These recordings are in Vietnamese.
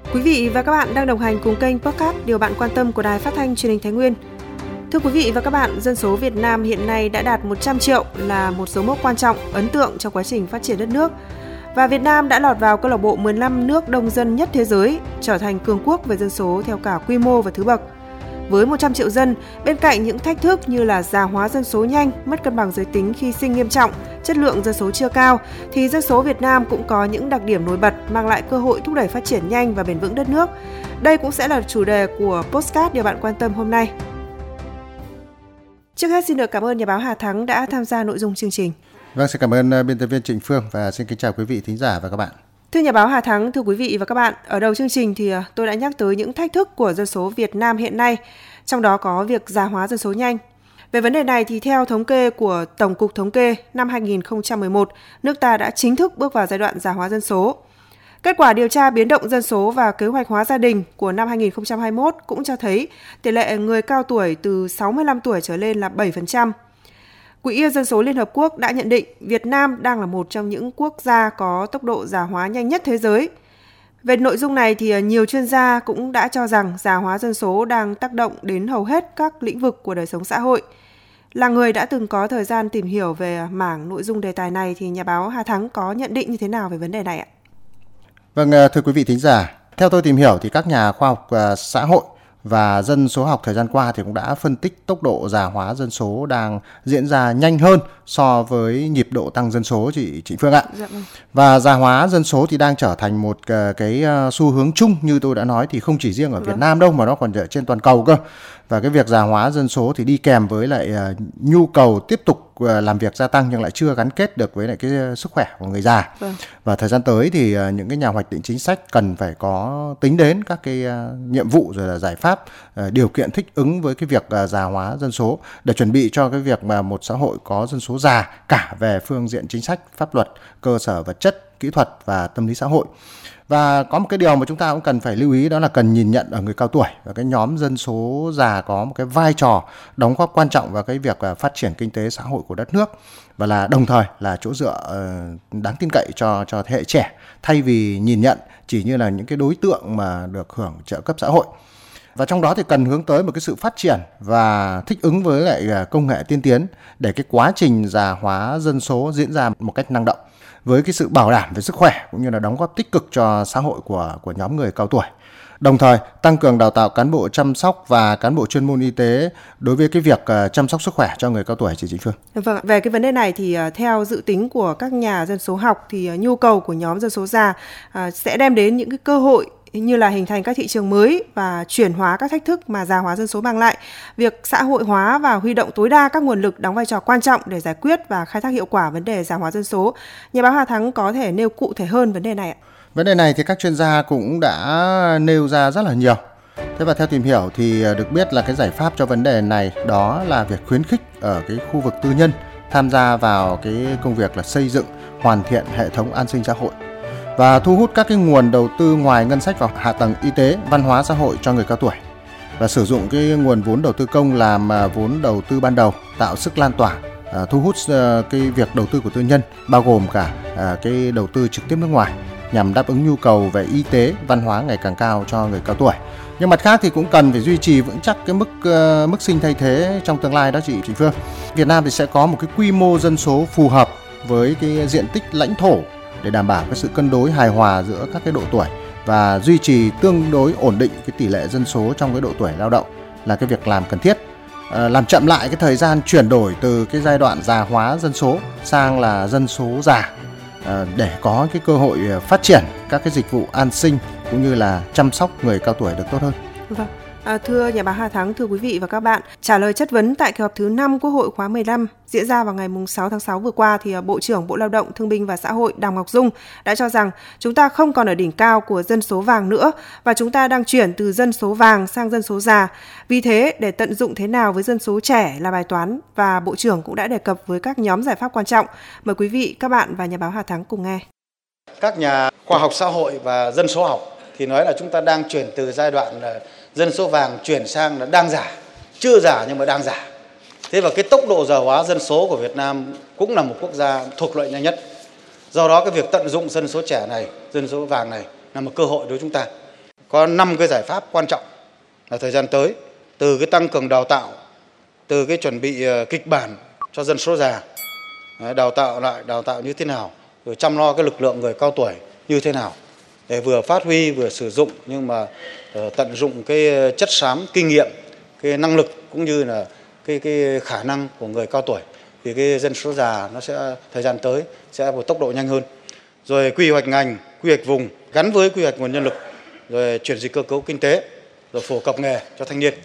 Quý vị và các bạn đang đồng hành cùng kênh podcast Điều bạn quan tâm của Đài Phát thanh Truyền hình Thái Nguyên. Thưa quý vị và các bạn, dân số Việt Nam hiện nay đã đạt 100 triệu là một dấu mốc quan trọng, ấn tượng trong quá trình phát triển đất nước. Và Việt Nam đã lọt vào câu lạc bộ 15 nước đông dân nhất thế giới, trở thành cường quốc về dân số theo cả quy mô và thứ bậc. Với 100 triệu dân, bên cạnh những thách thức như là già hóa dân số nhanh, mất cân bằng giới tính khi sinh nghiêm trọng, chất lượng dân số chưa cao, thì dân số Việt Nam cũng có những đặc điểm nổi bật mang lại cơ hội thúc đẩy phát triển nhanh và bền vững đất nước. Đây cũng sẽ là chủ đề của podcast Điều bạn quan tâm hôm nay. Trước hết xin được cảm ơn nhà báo Hà Thắng đã tham gia nội dung chương trình. Vâng, xin cảm ơn biên tập viên Trịnh Phương và xin kính chào quý vị thính giả và các bạn. Thưa nhà báo Hà Thắng, thưa quý vị và các bạn, ở đầu chương trình thì tôi đã nhắc tới những thách thức của dân số Việt Nam hiện nay, trong đó có việc già hóa dân số nhanh. Về vấn đề này thì theo thống kê của Tổng cục Thống kê, năm 2011, nước ta đã chính thức bước vào giai đoạn già hóa dân số. Kết quả điều tra biến động dân số và kế hoạch hóa gia đình của năm 2021 cũng cho thấy tỷ lệ người cao tuổi từ 65 tuổi trở lên là 7%. Quỹ Dân số Liên Hợp Quốc đã nhận định Việt Nam đang là một trong những quốc gia có tốc độ già hóa nhanh nhất thế giới. Về nội dung này thì nhiều chuyên gia cũng đã cho rằng già hóa dân số đang tác động đến hầu hết các lĩnh vực của đời sống xã hội. Là người đã từng có thời gian tìm hiểu về mảng nội dung đề tài này thì nhà báo Hà Thắng có nhận định như thế nào về vấn đề này ạ? Vâng, thưa quý vị thính giả, theo tôi tìm hiểu thì các nhà khoa học xã hội và dân số học thời gian qua thì cũng đã phân tích tốc độ già hóa dân số đang diễn ra nhanh hơn so với nhịp độ tăng dân số chị Phương ạ. Dạ vâng. Và già hóa dân số thì đang trở thành một cái xu hướng chung, như tôi đã nói, thì không chỉ riêng ở Việt Nam đâu mà nó còn ở trên toàn cầu cơ. Và cái việc già hóa dân số thì đi kèm với lại nhu cầu tiếp tục làm việc gia tăng nhưng lại chưa gắn kết được với lại cái sức khỏe của người già. Và thời gian tới thì những cái nhà hoạch định chính sách cần phải có tính đến các cái nhiệm vụ rồi là giải pháp, điều kiện thích ứng với cái việc già hóa dân số để chuẩn bị cho cái việc mà một xã hội có dân số già cả về phương diện chính sách, pháp luật, cơ sở vật chất, kỹ thuật và tâm lý xã hội. Và có một cái điều mà chúng ta cũng cần phải lưu ý, đó là cần nhìn nhận ở người cao tuổi, và cái nhóm dân số già có một cái vai trò đóng góp quan trọng vào cái việc phát triển kinh tế xã hội của đất nước, và là đồng thời là chỗ dựa đáng tin cậy cho thế hệ trẻ, thay vì nhìn nhận chỉ như là những cái đối tượng mà được hưởng trợ cấp xã hội. Và trong đó thì cần hướng tới một cái sự phát triển và thích ứng với lại công nghệ tiên tiến để cái quá trình già hóa dân số diễn ra một cách năng động, với cái sự bảo đảm về sức khỏe cũng như là đóng góp tích cực cho xã hội của nhóm người cao tuổi. Đồng thời tăng cường đào tạo cán bộ chăm sóc và cán bộ chuyên môn y tế đối với cái việc chăm sóc sức khỏe cho người cao tuổi, chị Phương. Vâng, về cái vấn đề này thì theo dự tính của các nhà dân số học thì nhu cầu của nhóm dân số già sẽ đem đến những cái cơ hội như là hình thành các thị trường mới và chuyển hóa các thách thức mà già hóa dân số mang lại. Việc xã hội hóa và huy động tối đa các nguồn lực đóng vai trò quan trọng để giải quyết và khai thác hiệu quả vấn đề già hóa dân số. Nhà báo Hà Thắng có thể nêu cụ thể hơn vấn đề này ạ? Vấn đề này thì các chuyên gia cũng đã nêu ra rất là nhiều. Thế và theo tìm hiểu thì được biết là cái giải pháp cho vấn đề này đó là việc khuyến khích ở cái khu vực tư nhân tham gia vào cái công việc là xây dựng, hoàn thiện hệ thống an sinh xã hội và thu hút các cái nguồn đầu tư ngoài ngân sách vào hạ tầng y tế, văn hóa xã hội cho người cao tuổi, và sử dụng cái nguồn vốn đầu tư công làm vốn đầu tư ban đầu, tạo sức lan tỏa, thu hút cái việc đầu tư của tư nhân, bao gồm cả cái đầu tư trực tiếp nước ngoài, nhằm đáp ứng nhu cầu về y tế, văn hóa ngày càng cao cho người cao tuổi. Nhưng mặt khác thì cũng cần phải duy trì vững chắc cái mức sinh thay thế trong tương lai đó chị Phương. Việt Nam thì sẽ có một cái quy mô dân số phù hợp với cái diện tích lãnh thổ để đảm bảo cái sự cân đối hài hòa giữa các cái độ tuổi và duy trì tương đối ổn định cái tỷ lệ dân số trong cái độ tuổi lao động là cái việc làm cần thiết. Làm chậm lại cái thời gian chuyển đổi từ cái giai đoạn già hóa dân số sang là dân số già để có cái cơ hội phát triển các cái dịch vụ an sinh cũng như là chăm sóc người cao tuổi được tốt hơn. Vâng. Thưa nhà báo Hà Thắng, thưa quý vị và các bạn, trả lời chất vấn tại kỳ họp thứ 5 Quốc hội khóa 15 diễn ra vào ngày 6 tháng 6 vừa qua thì Bộ trưởng Bộ Lao động, Thương binh và Xã hội Đào Ngọc Dung đã cho rằng chúng ta không còn ở đỉnh cao của dân số vàng nữa và chúng ta đang chuyển từ dân số vàng sang dân số già. Vì thế, để tận dụng thế nào với dân số trẻ là bài toán và Bộ trưởng cũng đã đề cập với các nhóm giải pháp quan trọng. Mời quý vị, các bạn và nhà báo Hà Thắng cùng nghe. Các nhà khoa học xã hội và dân số học thì nói là chúng ta đang chuyển từ giai đoạn dân số vàng chuyển sang là đang già, chưa già nhưng mà đang già. Thế và cái tốc độ già hóa dân số của Việt Nam cũng là một quốc gia thuộc loại nhanh nhất. Do đó cái việc tận dụng dân số trẻ này, dân số vàng này là một cơ hội đối với chúng ta. có 5 cái giải pháp quan trọng là thời gian tới, từ cái tăng cường đào tạo, từ cái chuẩn bị kịch bản cho dân số già, đào tạo như thế nào, rồi chăm lo cái lực lượng người cao tuổi như thế nào để vừa phát huy vừa sử dụng nhưng mà tận dụng cái chất xám kinh nghiệm, cái năng lực cũng như là cái khả năng của người cao tuổi, thì cái dân số già nó sẽ thời gian tới sẽ một tốc độ nhanh hơn. Rồi quy hoạch ngành, quy hoạch vùng gắn với quy hoạch nguồn nhân lực, rồi chuyển dịch cơ cấu kinh tế, rồi phổ cập nghề cho thanh niên.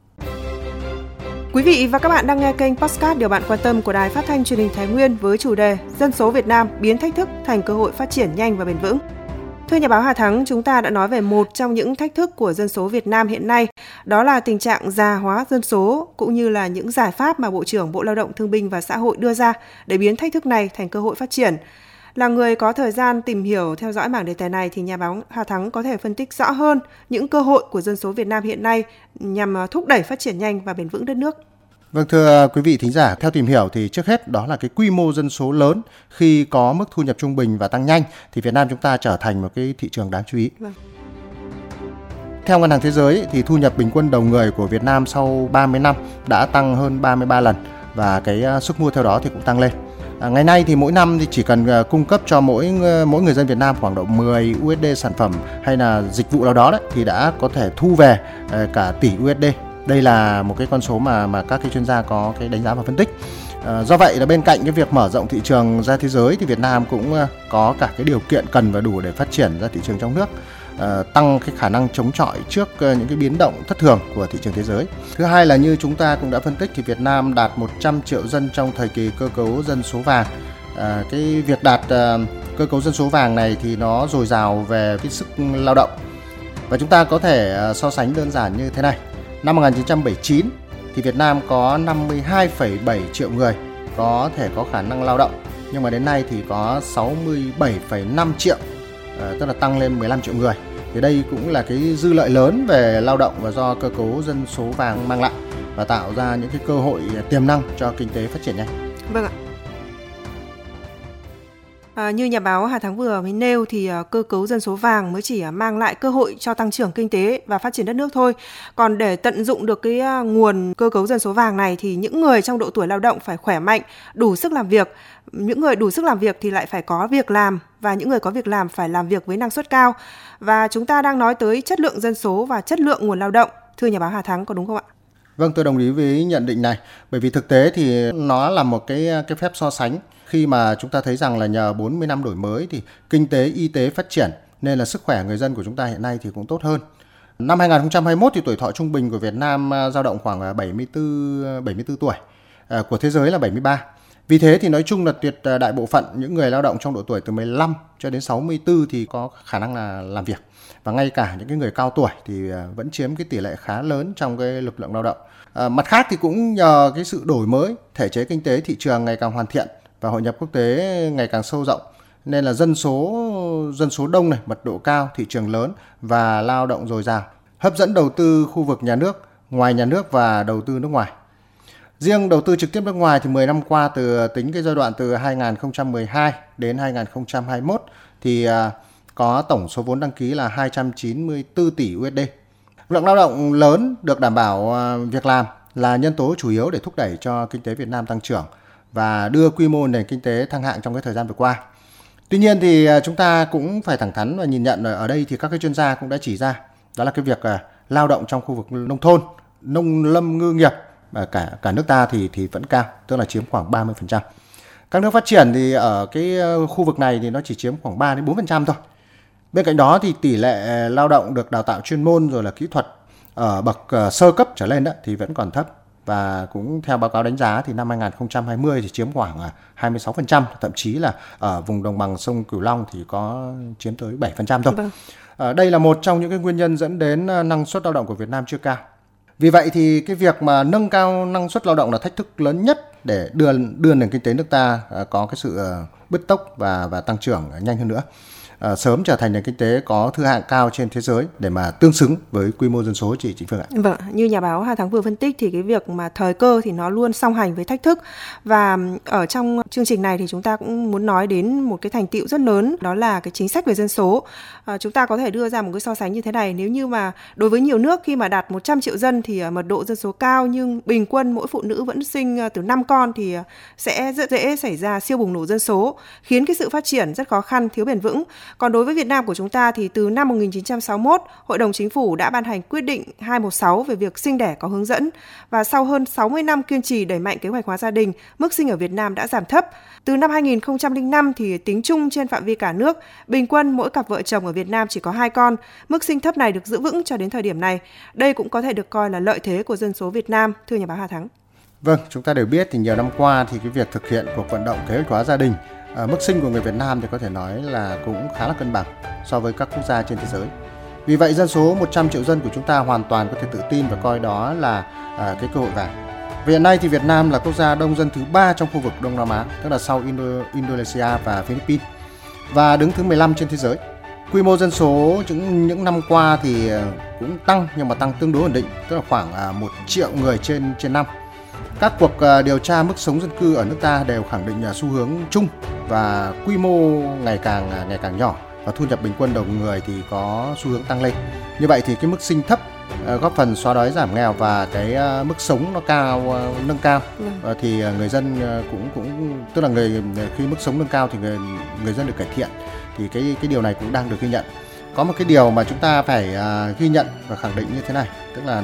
Quý vị và các bạn đang nghe kênh podcast Điều bạn quan tâm của Đài Phát thanh Truyền hình Thái Nguyên với chủ đề Dân số Việt Nam biến thách thức thành cơ hội phát triển nhanh và bền vững. Thưa nhà báo Hà Thắng, chúng ta đã nói về một trong những thách thức của dân số Việt Nam hiện nay, đó là tình trạng già hóa dân số cũng như là những giải pháp mà Bộ trưởng Bộ Lao động Thương binh và Xã hội đưa ra để biến thách thức này thành cơ hội phát triển. Là người có thời gian tìm hiểu theo dõi mảng đề tài này thì nhà báo Hà Thắng có thể phân tích rõ hơn những cơ hội của dân số Việt Nam hiện nay nhằm thúc đẩy phát triển nhanh và bền vững đất nước. Vâng, thưa quý vị thính giả, theo tìm hiểu thì trước hết đó là cái quy mô dân số lớn, khi có mức thu nhập trung bình và tăng nhanh thì Việt Nam chúng ta trở thành một cái thị trường đáng chú ý. Vâng. Theo Ngân hàng Thế giới thì thu nhập bình quân đầu người của Việt Nam sau 30 năm đã tăng hơn 33 lần và cái sức mua theo đó thì cũng tăng lên. Ngày nay thì mỗi năm thì chỉ cần cung cấp cho mỗi người dân Việt Nam khoảng độ 10 USD sản phẩm hay là dịch vụ nào đó đấy thì đã có thể thu về cả tỷ USD. Đây là một cái con số mà các cái chuyên gia có cái đánh giá và phân tích. Do vậy là bên cạnh cái việc mở rộng thị trường ra thế giới thì Việt Nam cũng có cả cái điều kiện cần và đủ để phát triển ra thị trường trong nước, tăng cái khả năng chống chọi trước những cái biến động thất thường của thị trường thế giới. Thứ hai là như chúng ta cũng đã phân tích thì Việt Nam đạt 100 triệu dân trong thời kỳ cơ cấu dân số vàng. Cái việc đạt cơ cấu dân số vàng này thì nó dồi dào về cái sức lao động. Và chúng ta có thể so sánh đơn giản như thế này. Năm 1979 thì Việt Nam có 52,7 triệu người có thể có khả năng lao động, nhưng mà đến nay thì có 67,5 triệu, tức là tăng lên 15 triệu người. Thì đây cũng là cái dư lợi lớn về lao động và do cơ cấu dân số vàng mang lại và tạo ra những cái cơ hội tiềm năng cho kinh tế phát triển nhanh. Vâng ạ. Như nhà báo Hà Thắng vừa mới nêu thì cơ cấu dân số vàng mới chỉ mang lại cơ hội cho tăng trưởng kinh tế và phát triển đất nước thôi. Còn để tận dụng được cái nguồn cơ cấu dân số vàng này thì những người trong độ tuổi lao động phải khỏe mạnh, đủ sức làm việc. Những người đủ sức làm việc thì lại phải có việc làm và những người có việc làm phải làm việc với năng suất cao. Và chúng ta đang nói tới chất lượng dân số và chất lượng nguồn lao động. Thưa nhà báo Hà Thắng, có đúng không ạ? Vâng, tôi đồng ý với nhận định này. Bởi vì thực tế thì nó là một cái phép so sánh. Khi mà chúng ta thấy rằng là nhờ 40 năm đổi mới thì kinh tế, y tế phát triển nên là sức khỏe người dân của chúng ta hiện nay thì cũng tốt hơn. Năm 2021 thì tuổi thọ trung bình của Việt Nam dao động khoảng 74 tuổi, của thế giới là 73. Vì thế thì nói chung là tuyệt đại bộ phận những người lao động trong độ tuổi từ 15 cho đến 64 thì có khả năng là làm việc. Và ngay cả những cái người cao tuổi thì vẫn chiếm cái tỷ lệ khá lớn trong cái lực lượng lao động. Mặt khác thì cũng nhờ cái sự đổi mới, thể chế kinh tế thị trường ngày càng hoàn thiện và hội nhập quốc tế ngày càng sâu rộng nên là dân số đông này, mật độ cao, thị trường lớn và lao động dồi dào, hấp dẫn đầu tư khu vực nhà nước, ngoài nhà nước và đầu tư nước ngoài. Riêng đầu tư trực tiếp nước ngoài thì 10 năm qua tính cái giai đoạn từ 2012 đến 2021 thì có tổng số vốn đăng ký là 294 tỷ USD. Lượng lao động lớn được đảm bảo việc làm là nhân tố chủ yếu để thúc đẩy cho kinh tế Việt Nam tăng trưởng và đưa quy mô nền kinh tế thăng hạng trong cái thời gian vừa qua. Tuy nhiên thì chúng ta cũng phải thẳng thắn và nhìn nhận ở đây thì các cái chuyên gia cũng đã chỉ ra đó là cái việc lao động trong khu vực nông thôn, nông lâm ngư nghiệp cả nước ta thì vẫn cao, tức là chiếm khoảng 30%. Các nước phát triển thì ở cái khu vực này thì nó chỉ chiếm khoảng 3 đến 4% thôi. Bên cạnh đó thì tỷ lệ lao động được đào tạo chuyên môn rồi là kỹ thuật ở bậc sơ cấp trở lên đó thì vẫn còn thấp. Và cũng theo báo cáo đánh giá thì năm 2020 thì chiếm khoảng 26%, thậm chí là ở vùng đồng bằng sông Cửu Long thì có chiếm tới 7% thôi. Vâng. Đây là một trong những cái nguyên nhân dẫn đến năng suất lao động của Việt Nam chưa cao. Vì vậy thì cái việc mà nâng cao năng suất lao động là thách thức lớn nhất để đưa nền kinh tế nước ta có cái sự bứt tốc và tăng trưởng nhanh hơn nữa. sớm trở thành nền kinh tế có thứ hạng cao trên thế giới để mà tương xứng với quy mô dân số chị Phương ạ. Vâng, như nhà báo Hà Thắng vừa phân tích thì cái việc mà thời cơ thì nó luôn song hành với thách thức, và ở trong chương trình này thì chúng ta cũng muốn nói đến một cái thành tựu rất lớn, đó là cái chính sách về dân số. Chúng ta có thể đưa ra một cái so sánh như thế này: nếu như mà đối với nhiều nước khi mà đạt 100 triệu dân thì mật độ dân số cao nhưng bình quân mỗi phụ nữ vẫn sinh từ 5 con thì sẽ rất dễ xảy ra siêu bùng nổ dân số, khiến cái sự phát triển rất khó khăn, thiếu bền vững. Còn đối với Việt Nam của chúng ta thì từ năm 1961, Hội đồng Chính phủ đã ban hành quyết định 216 về việc sinh đẻ có hướng dẫn, và sau hơn 60 năm kiên trì đẩy mạnh kế hoạch hóa gia đình, mức sinh ở Việt Nam đã giảm thấp. Từ năm 2005 thì tính chung trên phạm vi cả nước, bình quân mỗi cặp vợ chồng ở Việt Nam chỉ có 2 con. Mức sinh thấp này được giữ vững cho đến thời điểm này. Đây cũng có thể được coi là lợi thế của dân số Việt Nam, thưa nhà báo Hà Thắng. Vâng, chúng ta đều biết thì nhiều năm qua thì cái việc thực hiện cuộc vận động kế hoạch hóa gia đình, mức sinh của người Việt Nam thì có thể nói là cũng khá là cân bằng so với các quốc gia trên thế giới. Vì vậy dân số 100 triệu dân của chúng ta hoàn toàn có thể tự tin và coi đó là cái cơ hội vàng. Hiện nay thì Việt Nam là quốc gia đông dân thứ 3 trong khu vực Đông Nam Á, tức là sau Indonesia và Philippines, và đứng thứ 15 trên thế giới. Quy mô dân số những năm qua thì cũng tăng, nhưng mà tăng tương đối ổn định, tức là khoảng 1 triệu người trên năm. Các cuộc điều tra mức sống dân cư ở nước ta đều khẳng định là xu hướng chung và quy mô ngày càng nhỏ, và thu nhập bình quân đầu người thì có xu hướng tăng lên. Như vậy thì cái mức sinh thấp góp phần xóa đói giảm nghèo, và cái mức sống nó nâng cao thì người dân cũng tức là khi mức sống nâng cao thì người dân được cải thiện, thì cái điều này cũng đang được ghi nhận. Có một cái điều mà chúng ta phải ghi nhận và khẳng định như thế này, tức là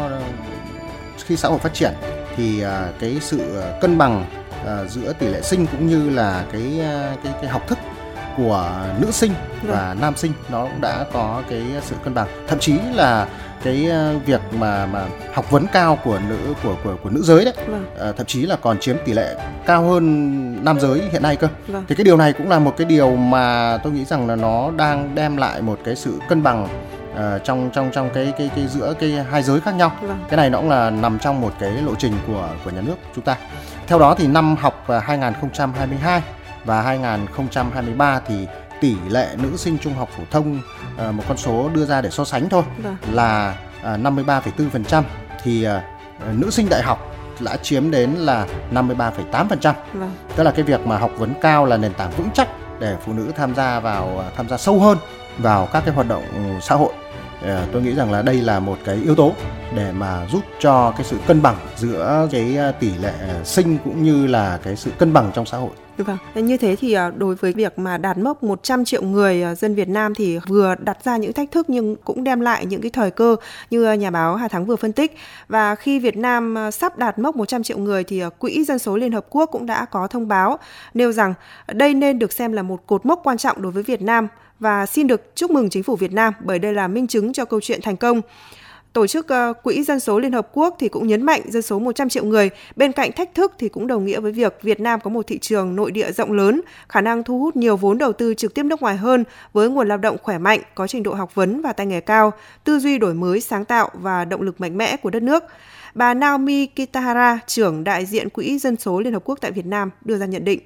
khi xã hội phát triển thì cái sự cân bằng giữa tỷ lệ sinh cũng như là cái học thức của nữ sinh và nam sinh nó cũng đã có cái sự cân bằng. Thậm chí là cái việc mà học vấn cao của nữ giới đấy, thậm chí là còn chiếm tỷ lệ cao hơn nam giới hiện nay cơ. Thì cái điều này cũng là một cái điều mà tôi nghĩ rằng là nó đang đem lại một cái sự cân bằng trong cái giữa cái hai giới khác nhau. Cái này nó cũng là nằm trong một cái lộ trình của nhà nước chúng ta. Theo đó thì năm học 2022 và 2023 thì tỷ lệ nữ sinh trung học phổ thông, một con số đưa ra để so sánh thôi, là 53,4%, thì nữ sinh đại học đã chiếm đến là 53,8%. Tức là cái việc mà học vấn cao là nền tảng vững chắc để phụ nữ tham gia sâu hơn vào các cái hoạt động xã hội. Tôi nghĩ rằng là đây là một cái yếu tố để mà giúp cho cái sự cân bằng giữa cái tỷ lệ sinh cũng như là cái sự cân bằng trong xã hội. Vâng, như thế thì đối với việc mà đạt mốc 100 triệu người dân Việt Nam thì vừa đặt ra những thách thức nhưng cũng đem lại những cái thời cơ như nhà báo Hà Thắng vừa phân tích. Và khi Việt Nam sắp đạt mốc 100 triệu người thì Quỹ Dân số Liên Hợp Quốc cũng đã có thông báo nêu rằng đây nên được xem là một cột mốc quan trọng đối với Việt Nam, và xin được chúc mừng chính phủ Việt Nam bởi đây là minh chứng cho câu chuyện thành công. Tổ chức Quỹ Dân số Liên Hợp Quốc thì cũng nhấn mạnh dân số 100 triệu người bên cạnh thách thức thì cũng đồng nghĩa với việc Việt Nam có một thị trường nội địa rộng lớn, khả năng thu hút nhiều vốn đầu tư trực tiếp nước ngoài hơn với nguồn lao động khỏe mạnh, có trình độ học vấn và tay nghề cao, tư duy đổi mới, sáng tạo và động lực mạnh mẽ của đất nước. Bà Naomi Kitahara, trưởng đại diện Quỹ Dân số Liên Hợp Quốc tại Việt Nam, đưa ra nhận định.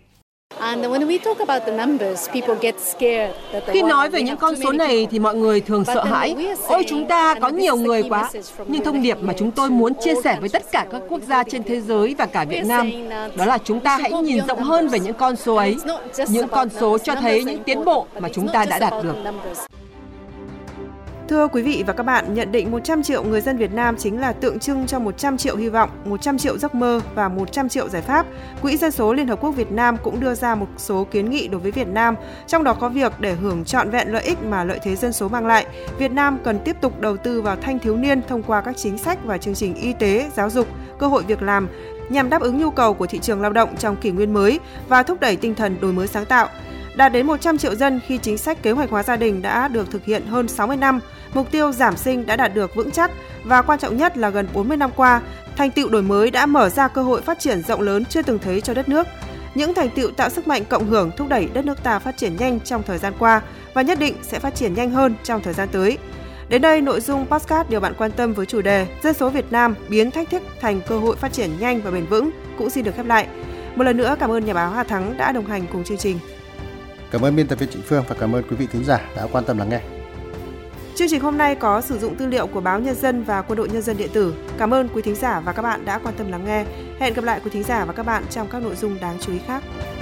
Khi nói về những con số này thì mọi người thường sợ hãi. Ôi, chúng ta có nhiều người quá. Nhưng thông điệp mà chúng tôi muốn chia sẻ với tất cả các quốc gia trên thế giới và cả Việt Nam, đó là chúng ta hãy nhìn rộng hơn về những con số ấy. Những con số cho thấy những tiến bộ mà chúng ta đã đạt được. Thưa quý vị và các bạn, nhận định 100 triệu người dân Việt Nam chính là tượng trưng cho 100 triệu hy vọng, 100 triệu giấc mơ và 100 triệu giải pháp. Quỹ Dân số Liên Hợp Quốc Việt Nam cũng đưa ra một số kiến nghị đối với Việt Nam, trong đó có việc để hưởng trọn vẹn lợi ích mà lợi thế dân số mang lại, Việt Nam cần tiếp tục đầu tư vào thanh thiếu niên thông qua các chính sách và chương trình y tế, giáo dục, cơ hội việc làm, nhằm đáp ứng nhu cầu của thị trường lao động trong kỷ nguyên mới và thúc đẩy tinh thần đổi mới sáng tạo. Đạt đến 100 triệu dân khi chính sách kế hoạch hóa gia đình đã được thực hiện hơn 60 năm, mục tiêu giảm sinh đã đạt được vững chắc và quan trọng nhất là gần 40 năm qua, thành tựu đổi mới đã mở ra cơ hội phát triển rộng lớn chưa từng thấy cho đất nước. Những thành tựu tạo sức mạnh cộng hưởng thúc đẩy đất nước ta phát triển nhanh trong thời gian qua và nhất định sẽ phát triển nhanh hơn trong thời gian tới. Đến đây, nội dung podcast điều bạn quan tâm với chủ đề Dân số Việt Nam biến thách thức thành cơ hội phát triển nhanh và bền vững cũng xin được khép lại. Một lần nữa cảm ơn nhà báo Hà Thắng đã đồng hành cùng chương trình. Cảm ơn biên tập viên Trịnh Phương và cảm ơn quý vị thính giả đã quan tâm lắng nghe. Chương trình hôm nay có sử dụng tư liệu của báo Nhân dân và Quân đội Nhân dân điện tử. Cảm ơn quý thính giả và các bạn đã quan tâm lắng nghe. Hẹn gặp lại quý thính giả và các bạn trong các nội dung đáng chú ý khác.